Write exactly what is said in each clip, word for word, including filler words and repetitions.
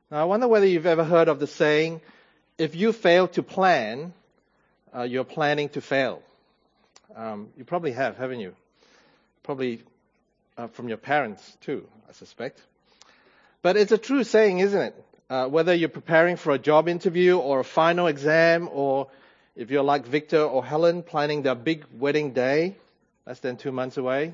Now, I wonder whether you've ever heard of the saying, if you fail to plan, uh, you're planning to fail. Um, you probably have, haven't you? Probably uh, from your parents too, I suspect. But it's a true saying, isn't it? Uh, whether you're preparing for a job interview or a final exam, or if you're like Victor or Helen planning their big wedding day, less than two months away,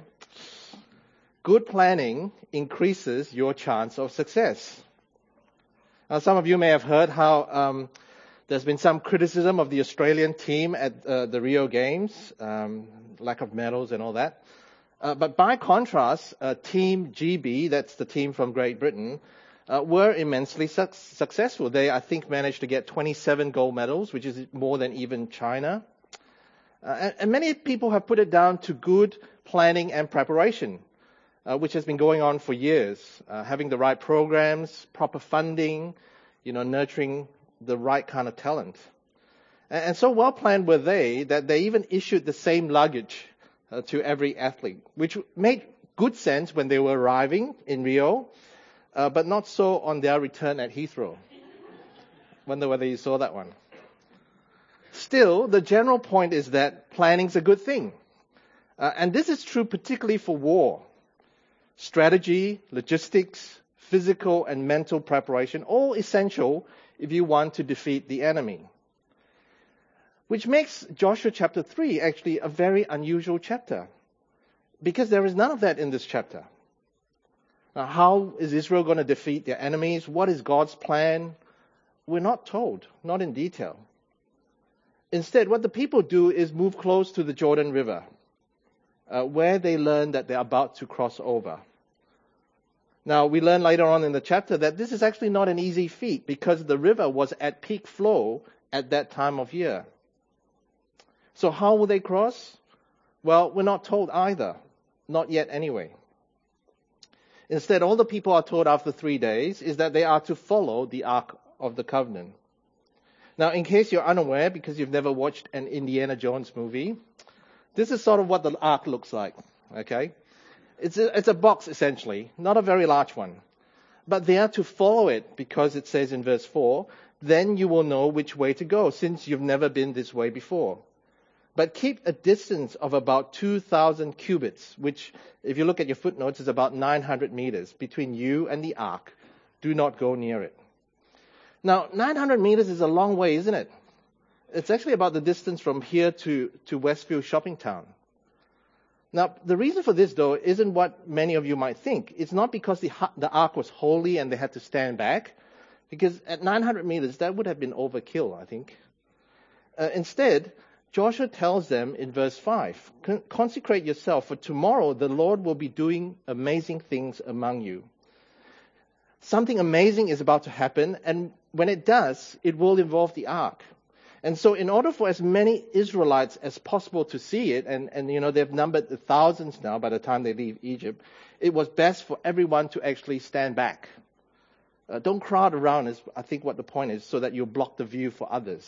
good planning increases your chance of success. Now, some of you may have heard how um, there's been some criticism of the Australian team at uh, the Rio Games, um, lack of medals and all that. Uh, but by contrast, uh, Team G B, that's the team from Great Britain, uh, were immensely su- successful. They, I think, managed to get twenty-seven gold medals, which is more than even China. Uh, and, and many people have put it down to good planning and preparation, uh, which has been going on for years. Uh, having the right programs, proper funding, you know, nurturing the right kind of talent. And, and so well planned were they that they even issued the same luggage Uh, to every athlete, which made good sense when they were arriving in Rio, uh, but not so on their return at Heathrow. Wonder whether you saw that one. Still, the general point is that planning's a good thing. Uh, and this is true particularly for war. Strategy, logistics, physical and mental preparation, all essential if you want to defeat the enemy. Which makes Joshua chapter three actually a very unusual chapter, because there is none of that in this chapter. Now, how is Israel going to defeat their enemies? What is God's plan? We're not told, not in detail. Instead, what the people do is move close to the Jordan River, uh, where they learn that they're about to cross over. Now, we learn later on in the chapter that this is actually not an easy feat, because the river was at peak flow at that time of year. So how will they cross? Well, we're not told either. Not yet anyway. Instead, all the people are told after three days is that they are to follow the Ark of the Covenant. Now, in case you're unaware, because you've never watched an Indiana Jones movie, this is sort of what the Ark looks like, okay? It's a, it's a box, essentially, not a very large one. But they are to follow it because it says in verse four, then you will know which way to go, since you've never been this way before. But keep a distance of about two thousand cubits, which, if you look at your footnotes, is about nine hundred meters between you and the ark. Do not go near it. Now, nine hundred meters is a long way, isn't it? It's actually about the distance from here to, to Westfield Shopping Town. Now, the reason for this, though, isn't what many of you might think. It's not because the, the ark was holy and they had to stand back, because at nine hundred meters, that would have been overkill, I think. Uh, instead, Joshua tells them in verse five, consecrate yourself, for tomorrow the Lord will be doing amazing things among you. Something amazing is about to happen, and when it does, it will involve the ark. And so in order for as many Israelites as possible to see it, and, and you know, they've numbered the thousands now by the time they leave Egypt, it was best for everyone to actually stand back. Uh, don't crowd around is, I think, what the point is, so that you block the view for others.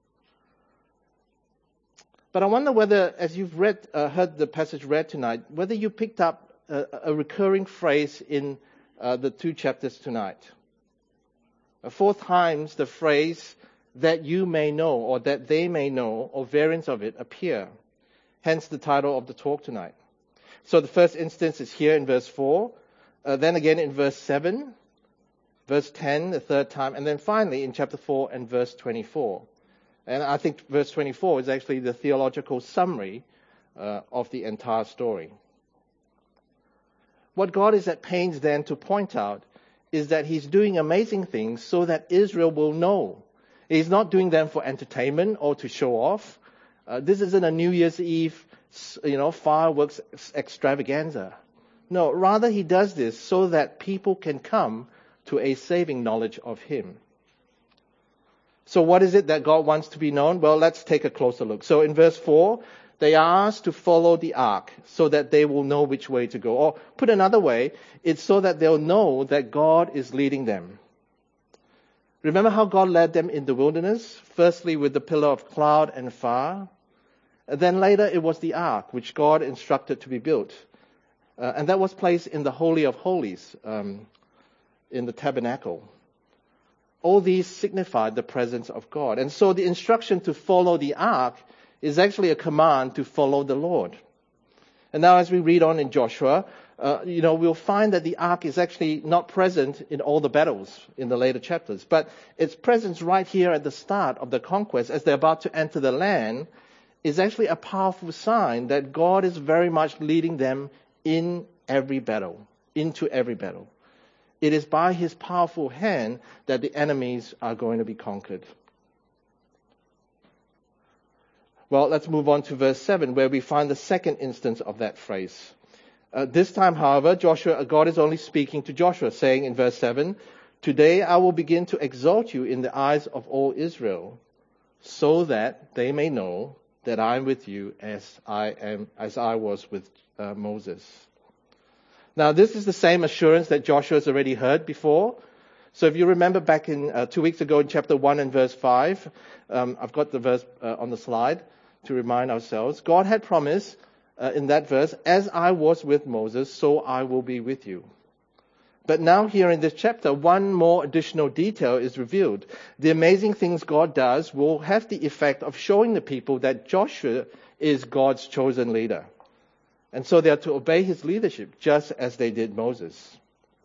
But I wonder whether, as you've read, uh, heard the passage read tonight, whether you picked up a, a recurring phrase in uh, the two chapters tonight. Uh, four times the phrase, that you may know, or that they may know, or variants of it appear. Hence the title of the talk tonight. So the first instance is here in verse four, uh, then again in verse seven, verse ten, the third time, and then finally in chapter four and verse twenty-four. And I think verse twenty-four is actually the theological summary uh, of the entire story. What God is at pains then to point out is that he's doing amazing things so that Israel will know. He's not doing them for entertainment or to show off. Uh, this isn't a New Year's Eve, you know, fireworks extravaganza. No, rather he does this so that people can come to a saving knowledge of him. So what is it that God wants to be known? Well, let's take a closer look. So in verse four, they are asked to follow the ark so that they will know which way to go. Or put another way, it's so that they'll know that God is leading them. Remember how God led them in the wilderness? Firstly with the pillar of cloud and fire. And then later it was the ark, which God instructed to be built. Uh, and that was placed in the Holy of Holies, um, in the tabernacle. All these signify the presence of God. And so the instruction to follow the ark is actually a command to follow the Lord. And now as we read on in Joshua, uh, you know, we'll find that the ark is actually not present in all the battles in the later chapters, but its presence right here at the start of the conquest, as they're about to enter the land, is actually a powerful sign that God is very much leading them in every battle, into every battle. It is by his powerful hand that the enemies are going to be conquered. Well, let's move on to verse seven, where we find the second instance of that phrase. Uh, this time, however, Joshua, God is only speaking to Joshua, saying in verse seven, "Today I will begin to exalt you in the eyes of all Israel, so that they may know that I am with you as I am, as I was with uh, Moses." Now, this is the same assurance that Joshua has already heard before. So if you remember back in uh, two weeks ago in chapter one and verse five, um, I've got the verse uh, on the slide to remind ourselves. God had promised uh, in that verse, "As I was with Moses, so I will be with you." But now here in this chapter, one more additional detail is revealed. The amazing things God does will have the effect of showing the people that Joshua is God's chosen leader. And so they are to obey his leadership, just as they did Moses.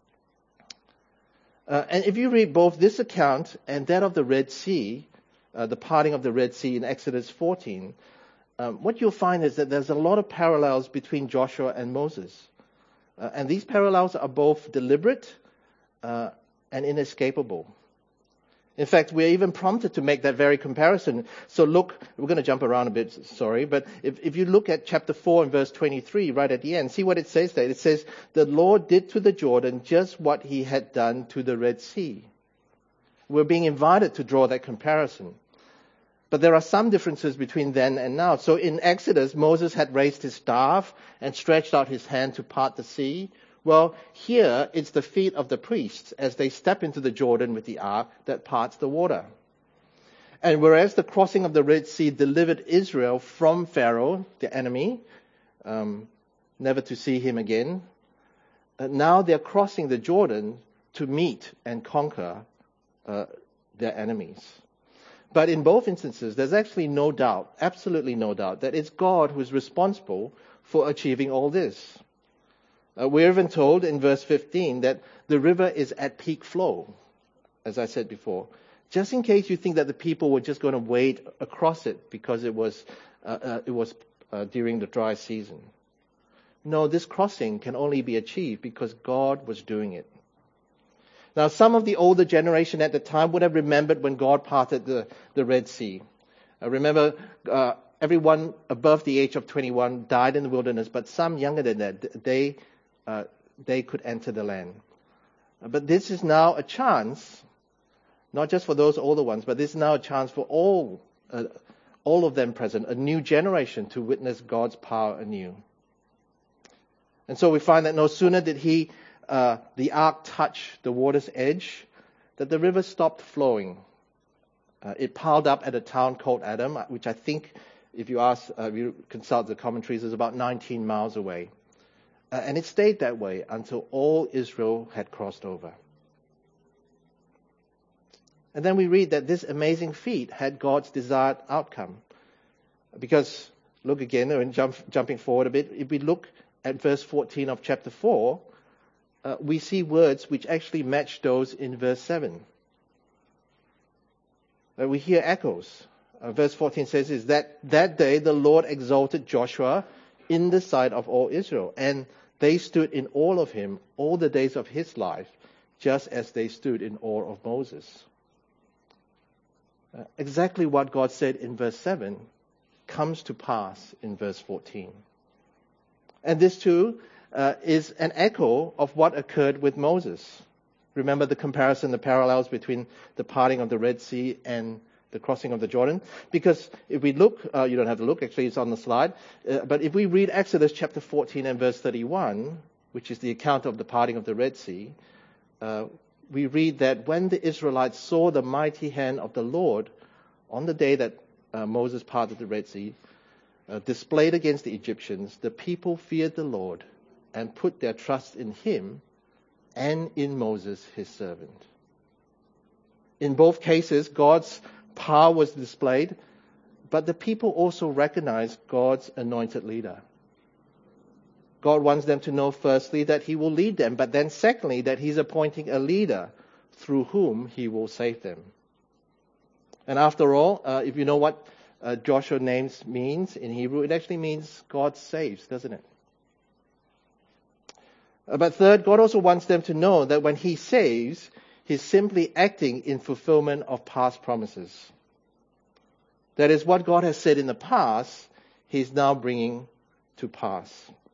Uh, and if you read both this account and that of the Red Sea, uh, the parting of the Red Sea in Exodus fourteen, um, what you'll find is that there's a lot of parallels between Joshua and Moses. Uh, and these parallels are both deliberate uh, and inescapable. In fact, we're even prompted to make that very comparison. So look, we're going to jump around a bit, sorry, but if, if you look at chapter four and verse twenty-three, right at the end, see what it says there. It says, "The Lord did to the Jordan just what he had done to the Red Sea." We're being invited to draw that comparison. But there are some differences between then and now. So in Exodus, Moses had raised his staff and stretched out his hand to part the sea. Well, here it's the feet of the priests as they step into the Jordan with the ark that parts the water. And whereas the crossing of the Red Sea delivered Israel from Pharaoh, the enemy, um, never to see him again, uh, now they're crossing the Jordan to meet and conquer uh, their enemies. But in both instances, there's actually no doubt, absolutely no doubt, that it's God who is responsible for achieving all this. Uh, we're even told in verse fifteen that the river is at peak flow, as I said before. Just in case you think that the people were just going to wade across it because it was uh, uh, it was uh, during the dry season. No, this crossing can only be achieved because God was doing it. Now, some of the older generation at the time would have remembered when God parted the, the Red Sea. Uh, remember, uh, everyone above the age of twenty-one died in the wilderness, but some younger than that, they uh, they could enter the land. Uh, but this is now a chance, not just for those older ones, but this is now a chance for all uh, all of them present, a new generation to witness God's power anew. And so we find that no sooner did he Uh, the ark touched the water's edge, that the river stopped flowing. Uh, it piled up at a town called Adam, which I think, if you ask, uh, if you consult the commentaries, is about nineteen miles away. Uh, and it stayed that way until all Israel had crossed over. And then we read that this amazing feat had God's desired outcome. Because, look again, and jump, jumping forward a bit, if we look at verse fourteen of chapter four, Uh, we see words which actually match those in verse seven. Uh, we hear echoes. Uh, verse fourteen says is that that day the Lord exalted Joshua in the sight of all Israel, and they stood in awe of him all the days of his life, just as they stood in awe of Moses. Uh, exactly what God said in verse seven comes to pass in verse fourteen. And this too Uh, is an echo of what occurred with Moses. Remember the comparison, the parallels between the parting of the Red Sea and the crossing of the Jordan? Because if we look, uh, you don't have to look, actually it's on the slide, uh, but if we read Exodus chapter fourteen and verse thirty-one, which is the account of the parting of the Red Sea, uh, we read that when the Israelites saw the mighty hand of the Lord on the day that uh, Moses parted the Red Sea, uh, displayed against the Egyptians, the people feared the Lord and put their trust in him and in Moses, his servant. In both cases, God's power was displayed, but the people also recognized God's anointed leader. God wants them to know, firstly, that he will lead them, but then secondly, that he's appointing a leader through whom he will save them. And after all, uh, if you know what uh, Joshua names means in Hebrew, it actually means God saves, doesn't it? Uh, but third, God also wants them to know that when he saves, he's simply acting in fulfillment of past promises. That is, what God has said in the past, he's now bringing to pass.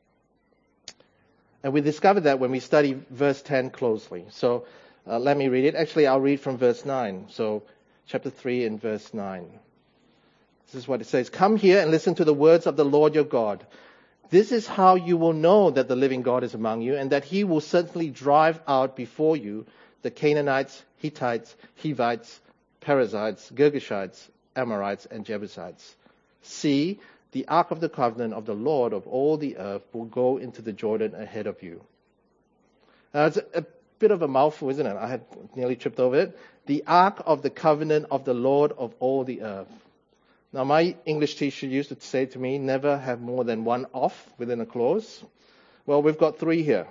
And we discovered that when we study verse ten closely. So uh, let me read it. Actually, I'll read from verse nine. So chapter three and verse nine. This is what it says. Come here and listen to the words of the Lord your God. This is how you will know that the living God is among you, and that he will certainly drive out before you the Canaanites, Hittites, Hivites, Perizzites, Girgashites, Amorites, and Jebusites. See, the ark of the covenant of the Lord of all the earth will go into the Jordan ahead of you. Now, it's a, a bit of a mouthful, isn't it? I had nearly tripped over it. The ark of the covenant of the Lord of all the earth. Now, my English teacher used to say to me, never have more than one off within a clause. Well, we've got three here.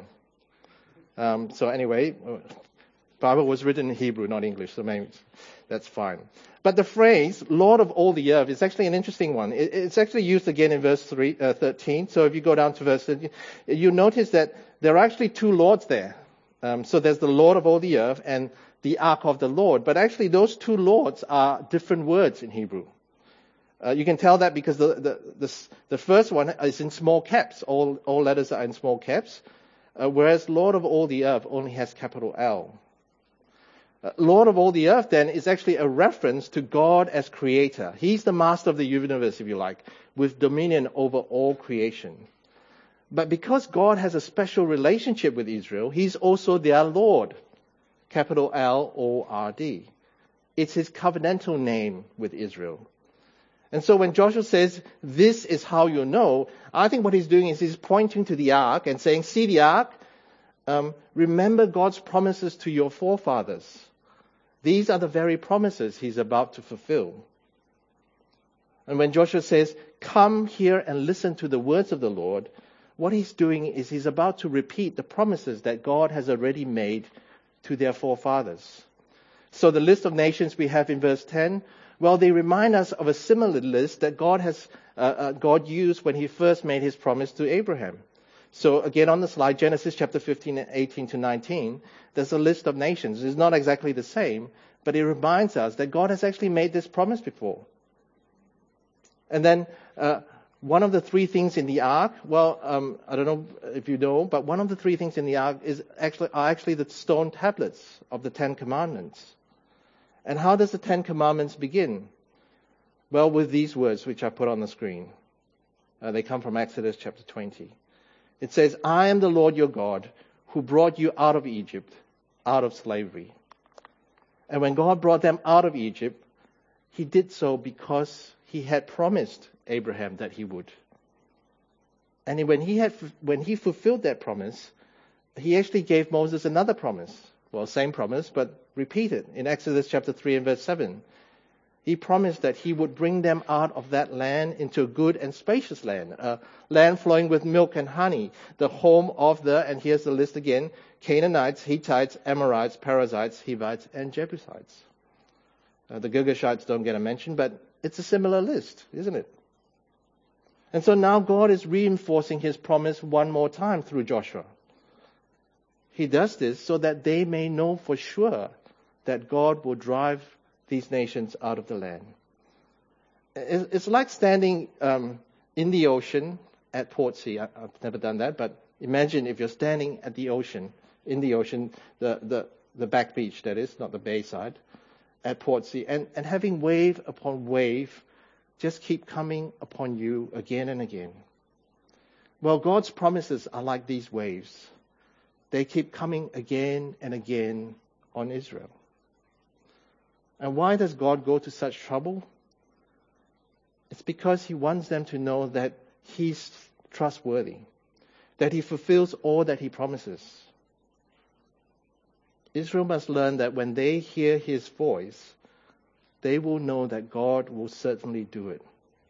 Um, so anyway, Bible was written in Hebrew, not English, so maybe that's fine. But the phrase, Lord of all the earth, is actually an interesting one. It, it's actually used again in verse three, uh, thirteen. So if you go down to verse thirteen, you notice that there are actually two Lords there. Um, so there's the Lord of all the earth and the ark of the Lord. But actually those two Lords are different words in Hebrew. Uh, you can tell that because the, the, the, the first one is in small caps. All, all letters are in small caps. Uh, whereas Lord of all the earth only has capital L. Uh, Lord of all the earth, then, is actually a reference to God as creator. He's the master of the universe, if you like, with dominion over all creation. But because God has a special relationship with Israel, he's also their Lord, capital L O R D. It's his covenantal name with Israel. And so when Joshua says, this is how you know, I think what he's doing is he's pointing to the ark and saying, see the ark, um, remember God's promises to your forefathers. These are the very promises he's about to fulfill. And when Joshua says, come here and listen to the words of the Lord, what he's doing is he's about to repeat the promises that God has already made to their forefathers. So the list of nations we have in verse ten, well, they remind us of a similar list that God has uh, uh, God used when he first made his promise to Abraham. So again on the slide, Genesis chapter fifteen and eighteen to nineteen, there's a list of nations. It's not exactly the same, but it reminds us that God has actually made this promise before. And then uh, one of the three things in the ark, well, um, I don't know if you know, but one of the three things in the ark is actually are actually the stone tablets of the Ten Commandments. And how does the Ten Commandments begin? Well, with these words which I put on the screen. Uh, they come from Exodus chapter twenty. It says, I am the Lord your God who brought you out of Egypt, out of slavery. And when God brought them out of Egypt, he did so because he had promised Abraham that he would. And when he had, when he fulfilled that promise, he actually gave Moses another promise. Well, same promise, but repeated in Exodus chapter three and verse seven. He promised that he would bring them out of that land into a good and spacious land, a land flowing with milk and honey, the home of the, and here's the list again, Canaanites, Hittites, Amorites, Perizzites, Hivites, and Jebusites. Uh, the Girgashites don't get a mention, but it's a similar list, isn't it? And so now God is reinforcing his promise one more time through Joshua. He does this so that they may know for sure that God will drive these nations out of the land. It's like standing um, in the ocean at Portsea. I've never done that, but imagine if you're standing at the ocean, in the ocean, the, the, the back beach, that is, not the bay side, at Portsea, and, and having wave upon wave just keep coming upon you again and again. Well, God's promises are like these waves. They keep coming again and again on Israel. And why does God go to such trouble? It's because he wants them to know that he's trustworthy, that he fulfills all that he promises. Israel must learn that when they hear his voice, they will know that God will certainly do it.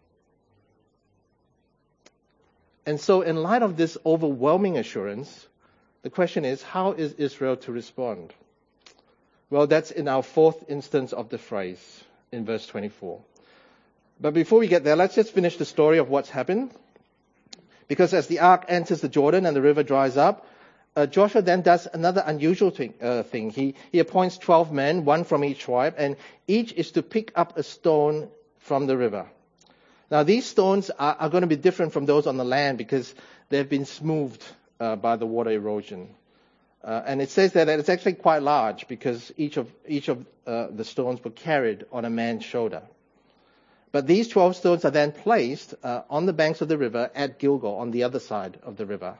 And so in light of this overwhelming assurance, the question is, how is Israel to respond? Well, that's in our fourth instance of the phrase in verse twenty-four. But before we get there, let's just finish the story of what's happened. Because as the ark enters the Jordan and the river dries up, uh, Joshua then does another unusual thing. Uh, thing. He, he appoints twelve men, one from each tribe, and each is to pick up a stone from the river. Now, these stones are, are going to be different from those on the land because they've been smoothed uh, by the water erosion. Uh, and it says that it's actually quite large because each of each of uh, the stones were carried on a man's shoulder. But these twelve stones are then placed uh, on the banks of the river at Gilgal, on the other side of the river.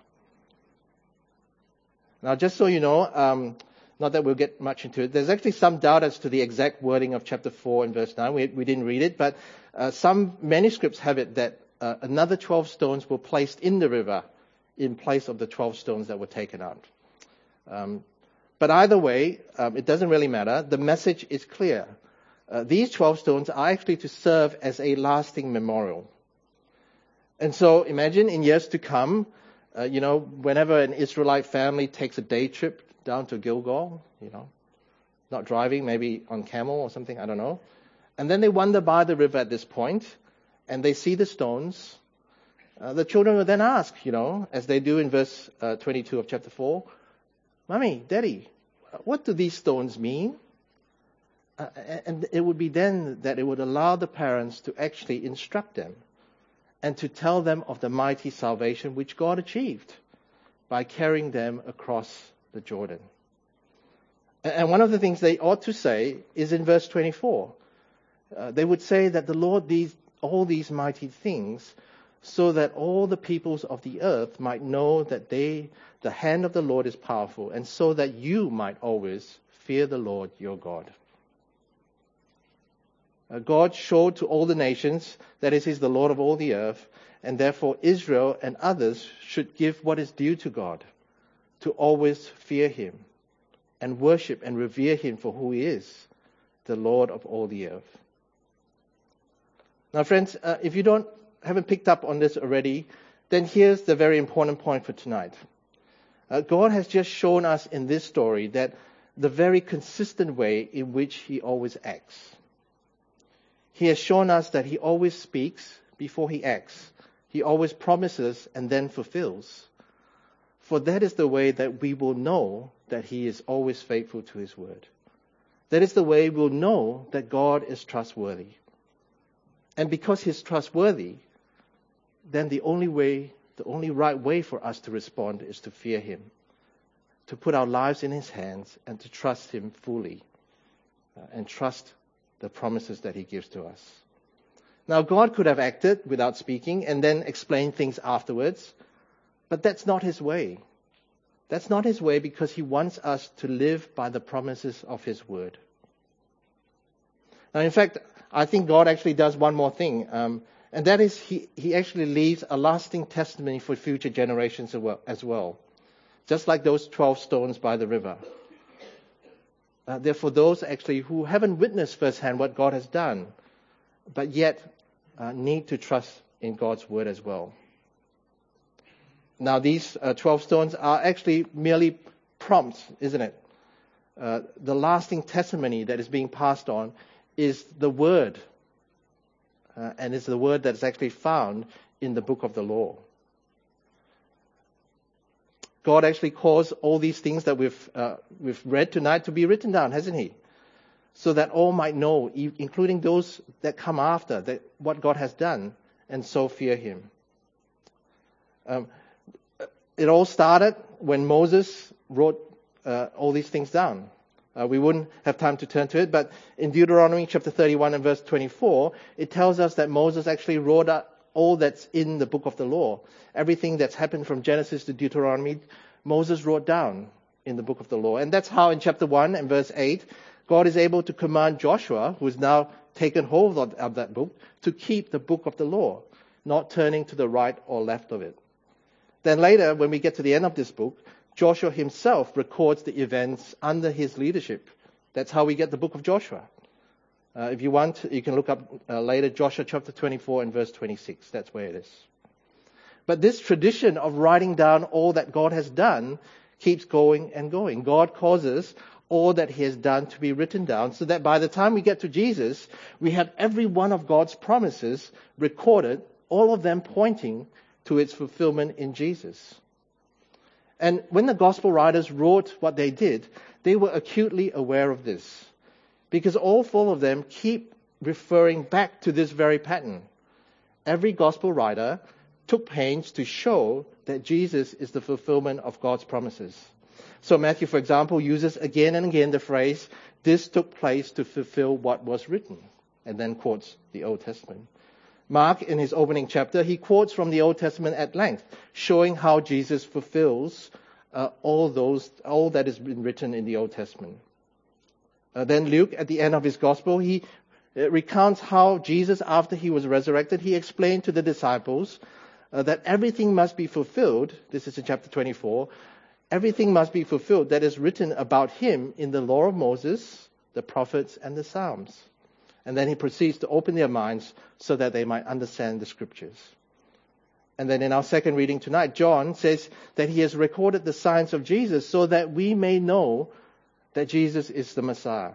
Now, just so you know, um, not that we'll get much into it, there's actually some doubt as to the exact wording of chapter four and verse nine. We, we didn't read it, but uh, some manuscripts have it that uh, another twelve stones were placed in the river in place of the twelve stones that were taken out. Um, but either way, um, it doesn't really matter. The message is clear. Uh, these twelve stones are actually to serve as a lasting memorial. And so imagine in years to come, uh, you know, whenever an Israelite family takes a day trip down to Gilgal, you know, not driving, maybe on camel or something, I don't know. And then they wander by the river at this point, and they see the stones. Uh, the children will then ask, you know, as they do in verse uh, twenty-two of chapter four, Mommy, Daddy, what do these stones mean? Uh, and it would be then that it would allow the parents to actually instruct them and to tell them of the mighty salvation which God achieved by carrying them across the Jordan. And one of the things they ought to say is in verse twenty-four. Uh, they would say that the Lord did all these mighty things so that all the peoples of the earth might know that they, the hand of the Lord is powerful, and so that you might always fear the Lord your God. Uh, God showed to all the nations that it is the Lord of all the earth, and therefore Israel and others should give what is due to God, to always fear him and worship and revere him for who he is, the Lord of all the earth. Now, friends, uh, if you don't haven't picked up on this already, then here's the very important point for tonight. Uh, God has just shown us in this story that the very consistent way in which he always acts. He has shown us that he always speaks before he acts. He always promises and then fulfills. For that is the way that we will know that he is always faithful to his word. That is the way we'll know that God is trustworthy. And because he's trustworthy, then the only way, the only right way for us to respond is to fear him, to put our lives in his hands and to trust him fully uh, and trust the promises that he gives to us. Now, God could have acted without speaking and then explained things afterwards, but that's not his way. That's not his way because he wants us to live by the promises of his word. Now, in fact, I think God actually does one more thing, um, and that is he, he actually leaves a lasting testimony for future generations as well, just like those twelve stones by the river. Uh, they're for those actually who haven't witnessed firsthand what God has done, but yet uh, need to trust in God's word as well. Now, these uh, twelve stones are actually merely prompts, isn't it? Uh, the lasting testimony that is being passed on is the word, uh, and it's the word that's actually found in the book of the law. God actually caused all these things that we've uh, we've read tonight to be written down, hasn't he? So that all might know, including those that come after, that what God has done, and so fear him. Um, it all started when Moses wrote uh, all these things down. Uh, we wouldn't have time to turn to it, but in Deuteronomy chapter thirty-one and verse twenty-four, it tells us that Moses actually wrote out all that's in the book of the law. Everything that's happened from Genesis to Deuteronomy, Moses wrote down in the book of the law. And that's how in chapter one and verse eight, God is able to command Joshua, who has now taken hold of, of that book, to keep the book of the law, not turning to the right or left of it. Then later, when we get to the end of this book, Joshua himself records the events under his leadership. That's how we get the book of Joshua. Uh, if you want, you can look up uh, later Joshua chapter twenty-four and verse twenty-six. That's where it is. But this tradition of writing down all that God has done keeps going and going. God causes all that he has done to be written down so that by the time we get to Jesus, we have every one of God's promises recorded, all of them pointing to its fulfillment in Jesus. And when the gospel writers wrote what they did, they were acutely aware of this, because all four of them keep referring back to this very pattern. Every gospel writer took pains to show that Jesus is the fulfillment of God's promises. So Matthew, for example, uses again and again the phrase, "This took place to fulfill what was written," and then quotes the Old Testament. Mark, in his opening chapter, he quotes from the Old Testament at length, showing how Jesus fulfills uh, all those, all that has been written in the Old Testament. Uh, then Luke, at the end of his gospel, he uh, recounts how Jesus, after he was resurrected, he explained to the disciples uh, that everything must be fulfilled. This is in chapter twenty-four. Everything must be fulfilled that is written about him in the law of Moses, the prophets, and the Psalms. And then he proceeds to open their minds so that they might understand the scriptures. And then in our second reading tonight, John says that he has recorded the signs of Jesus so that we may know that Jesus is the Messiah.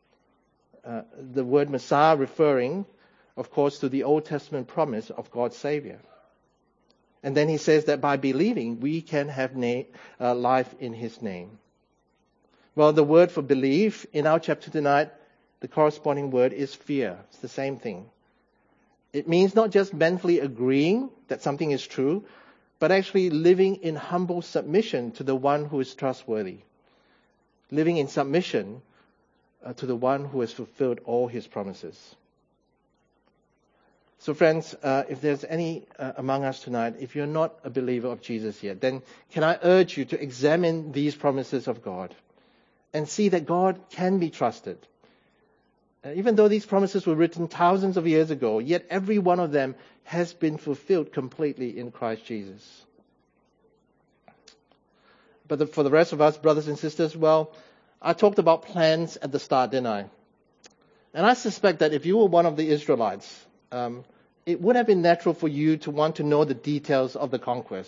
Uh, the word Messiah referring, of course, to the Old Testament promise of God's Savior. And then he says that by believing, we can have na- uh, life in his name. Well, the word for believe in our chapter tonight, the corresponding word is fear. It's the same thing. It means not just mentally agreeing that something is true, but actually living in humble submission to the one who is trustworthy. Living in submission uh, to the one who has fulfilled all his promises. So friends, uh, if there's any uh, among us tonight, if you're not a believer of Jesus yet, then can I urge you to examine these promises of God and see that God can be trusted. Uh, even though these promises were written thousands of years ago, yet every one of them has been fulfilled completely in Christ Jesus. But the, for the rest of us, brothers and sisters, well, I talked about plans at the start, didn't I? And I suspect that if you were one of the Israelites, um, it would have been natural for you to want to know the details of the conquest.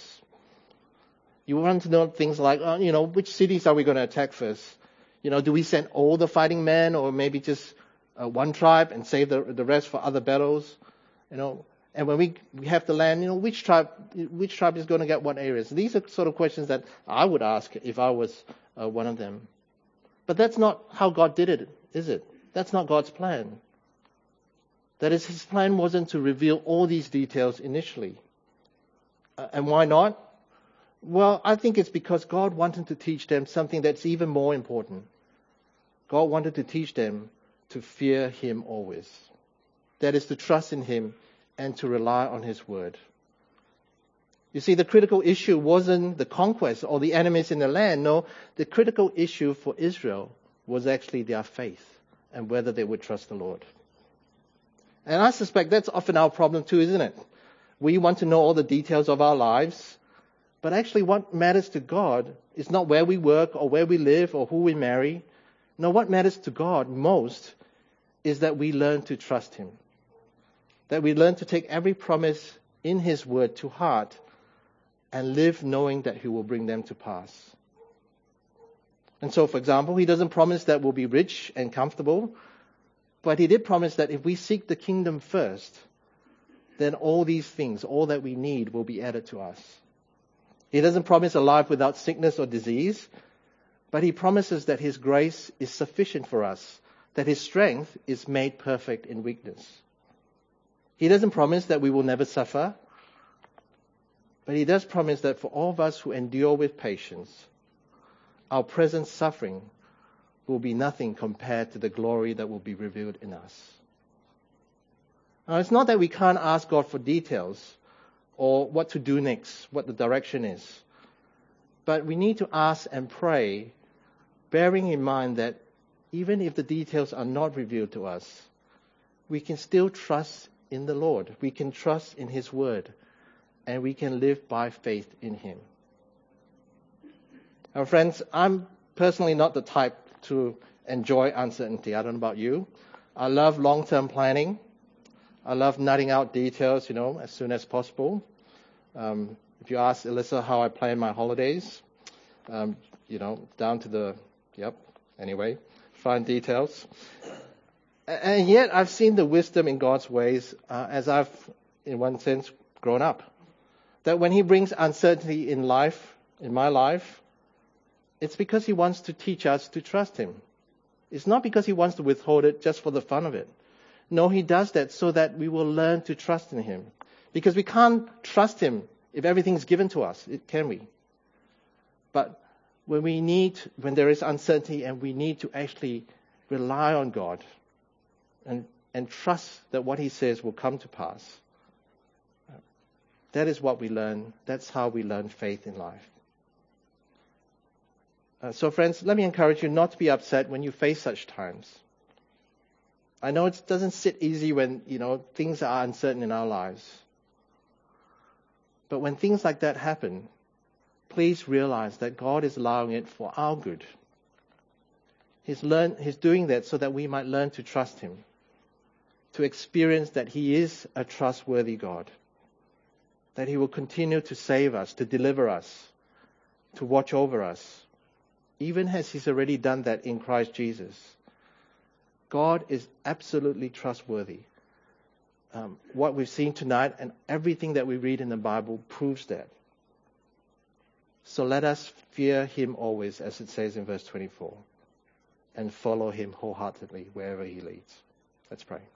You want to know things like, uh, you know, which cities are we going to attack first? You know, do we send all the fighting men, or maybe just uh, one tribe and save the the rest for other battles? You know, and when we we have the land, you know, which tribe which tribe is going to get what areas? These are sort of questions that I would ask if I was uh, one of them. But that's not how God did it, is it? That's not God's plan. That is, his plan wasn't to reveal all these details initially. Uh, and why not? Well, I think it's because God wanted to teach them something that's even more important. God wanted to teach them to fear him always. That is, to trust in him and to rely on his word. You see, the critical issue wasn't the conquest or the enemies in the land. No, the critical issue for Israel was actually their faith and whether they would trust the Lord. And I suspect that's often our problem too, isn't it? We want to know all the details of our lives, but actually what matters to God is not where we work or where we live or who we marry. No, what matters to God most is that we learn to trust him. That we learn to take every promise in his word to heart and live knowing that he will bring them to pass. And so, for example, he doesn't promise that we'll be rich and comfortable, but he did promise that if we seek the kingdom first, then all these things, all that we need, will be added to us. He doesn't promise a life without sickness or disease, but he promises that his grace is sufficient for us, that his strength is made perfect in weakness. He doesn't promise that we will never suffer, but he does promise that for all of us who endure with patience, our present suffering will be nothing compared to the glory that will be revealed in us. Now, it's not that we can't ask God for details or what to do next, what the direction is. But we need to ask and pray, bearing in mind that even if the details are not revealed to us, we can still trust in the Lord. We can trust in his word, and we can live by faith in him. Now, friends, I'm personally not the type to enjoy uncertainty. I don't know about you. I love long-term planning. I love nutting out details, you know, as soon as possible. Um, if you ask Alyssa how I plan my holidays, um, you know, down to the, yep, anyway, fine details. And yet I've seen the wisdom in God's ways uh, as I've, in one sense, grown up. That when He brings uncertainty in life, in my life, it's because He wants to teach us to trust Him. It's not because He wants to withhold it just for the fun of it. No, He does that so that we will learn to trust in Him. Because we can't trust Him if everything's given to us, it, can we? But when we need, when there is uncertainty and we need to actually rely on God and, and trust that what He says will come to pass, that is what we learn. That's how we learn faith in life. Uh, so friends, let me encourage you not to be upset when you face such times. I know it doesn't sit easy when, you know, things are uncertain in our lives. But when things like that happen, please realize that God is allowing it for our good. He's, learn, he's doing that so that we might learn to trust Him, to experience that He is a trustworthy God, that He will continue to save us, to deliver us, to watch over us, even as He's already done that in Christ Jesus. God is absolutely trustworthy. Um, what we've seen tonight and everything that we read in the Bible proves that. So let us fear Him always, as it says in verse twenty-four, and follow Him wholeheartedly wherever He leads. Let's pray.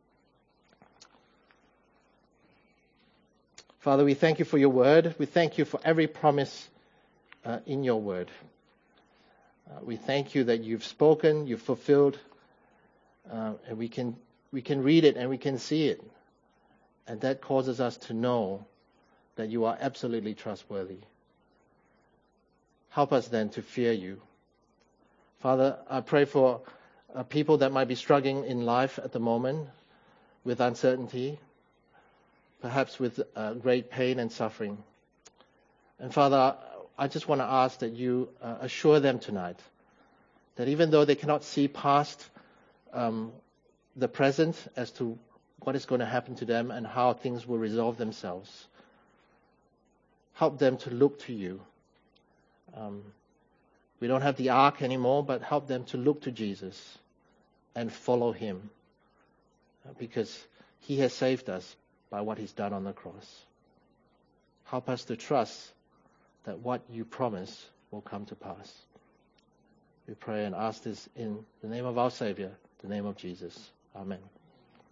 Father, we thank You for Your word. We thank You for every promise uh, in Your word. Uh, we thank You that You've spoken, You've fulfilled, uh, and we can we can read it and we can see it. And that causes us to know that You are absolutely trustworthy. Help us then to fear You. Father, I pray for uh, people that might be struggling in life at the moment with uncertainty, perhaps with uh, great pain and suffering. And Father, I just want to ask that You uh, assure them tonight that even though they cannot see past um, the present as to what is going to happen to them and how things will resolve themselves, help them to look to You. Um, we don't have the ark anymore, but help them to look to Jesus and follow Him, because He has saved us by what He's done on the cross. Help us to trust that what You promise will come to pass. We pray and ask this in the name of our Savior, the name of Jesus. Amen.